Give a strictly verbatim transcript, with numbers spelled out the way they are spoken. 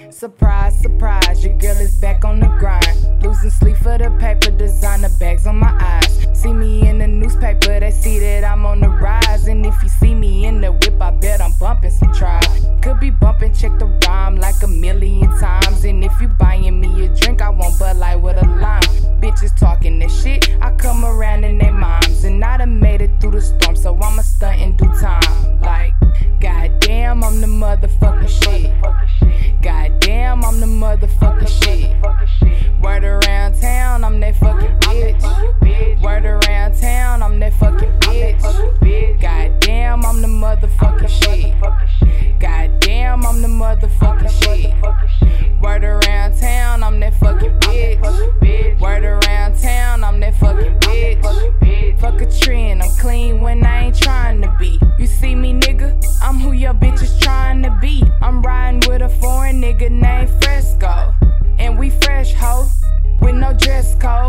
Surprise, surprise, your girl is back on the grind. Losing sleep for the paper, designer bags on my eyes. See me in the newspaper, they see that I'm on the rise. And if you see me in the whip, I bet I'm bumping some tribe. Could be bumping, check the rhyme like a million times. And if you buying me a drink, I want Bud Light with a lime. Bitches talking that shit, I come around in they moms. And I done made it through the storm, so I'ma stunt in due time. Like, goddamn, I'm the motherfucking shit. Goddamn, I'm the motherfucking shit. Word around town, I'm that fucking bitch. Word around town, I'm that fucking bitch. Goddamn, I'm the motherfucking shit. Goddamn, I'm the motherfucking shit. Word around town, I'm that fucking bitch. Word around town, I'm that fucking bitch. Fuck a trend, I'm clean when I ain't trying to be. You see me, nigga? I'm who your bitch is trying to be. I'm riding with a foreign nigga named Fresco. And we fresh, ho, with no dress code.